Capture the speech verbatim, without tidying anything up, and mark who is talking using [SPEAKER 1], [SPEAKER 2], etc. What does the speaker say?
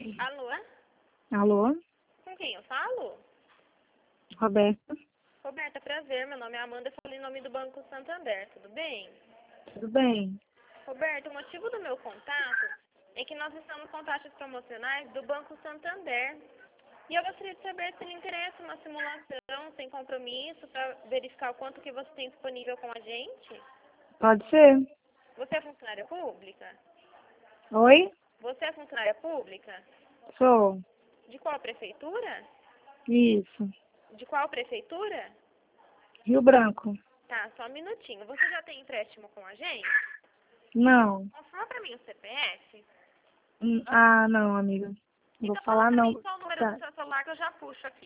[SPEAKER 1] Alô?
[SPEAKER 2] Alô?
[SPEAKER 1] Com quem eu falo?
[SPEAKER 2] Roberto?
[SPEAKER 1] Roberta, prazer. Meu nome é Amanda. Eu falo em nome do Banco Santander. Tudo bem?
[SPEAKER 2] Tudo bem?
[SPEAKER 1] Roberta, o motivo do meu contato é que nós estamos com taxas promocionais do Banco Santander. E eu gostaria de saber se lhe interessa uma simulação sem compromisso para verificar o quanto que você tem disponível com a gente.
[SPEAKER 2] Pode ser?
[SPEAKER 1] Você é funcionária pública?
[SPEAKER 2] Oi?
[SPEAKER 1] Você é funcionária pública?
[SPEAKER 2] Sou.
[SPEAKER 1] De qual prefeitura?
[SPEAKER 2] Isso.
[SPEAKER 1] De qual prefeitura?
[SPEAKER 2] Rio Branco?
[SPEAKER 1] Tá, só um minutinho. Você já tem empréstimo com a gente?
[SPEAKER 2] Não.
[SPEAKER 1] Fala pra mim o C P F.
[SPEAKER 2] Hum, Ah, não, amiga. Não vou
[SPEAKER 1] Então fala
[SPEAKER 2] falar
[SPEAKER 1] pra
[SPEAKER 2] não.
[SPEAKER 1] mim qual o número
[SPEAKER 2] Tá.
[SPEAKER 1] do seu celular que eu já puxo aqui.